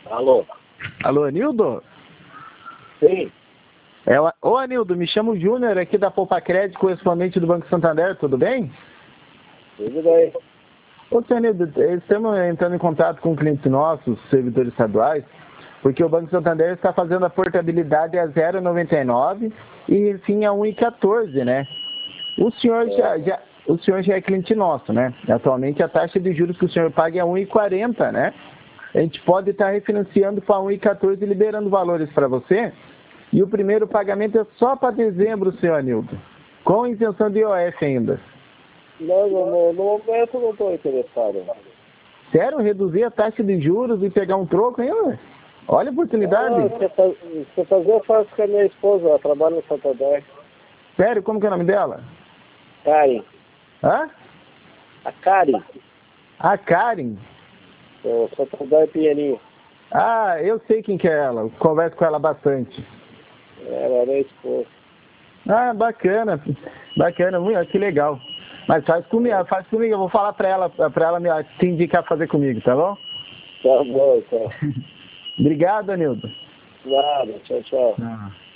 Alô? Alô, Anildo? Sim. Ô, Anildo, me chamo Júnior aqui da Poupa Crédito, correspondente do Banco Santander, tudo bem? Tudo bem. Ô, senhor Anildo, estamos entrando em contato com clientes nossos, servidores estaduais, porque o Banco Santander está fazendo a portabilidade a 0,99 e fim a 1,14, né? O senhor o senhor já é cliente nosso, né? Atualmente a taxa de juros que o senhor paga é 1,40, né? A gente pode estar refinanciando para 1,14 e liberando valores para você. E o primeiro pagamento é só para dezembro, senhor Anildo, com isenção de IOF ainda. Não, no momento não estou interessado. Sério? Reduzir a taxa de juros e pegar um troco ainda? Olha a oportunidade. Se fazer, eu faço com a minha esposa, ela trabalha no Santander. Sério? Como que é o nome dela? Karen. Hã? A Karen. A Karen. O Santander Pinheirinho. Ah, eu sei quem que é ela. Eu converso com ela bastante. Ela é minha esposa. Ah, bacana. Bacana, que legal. Mas faz comigo, eu vou falar pra ela te indicar fazer comigo, tá bom? Tá bom, então. Obrigado, Anildo. Nada, tchau, tchau. Ah.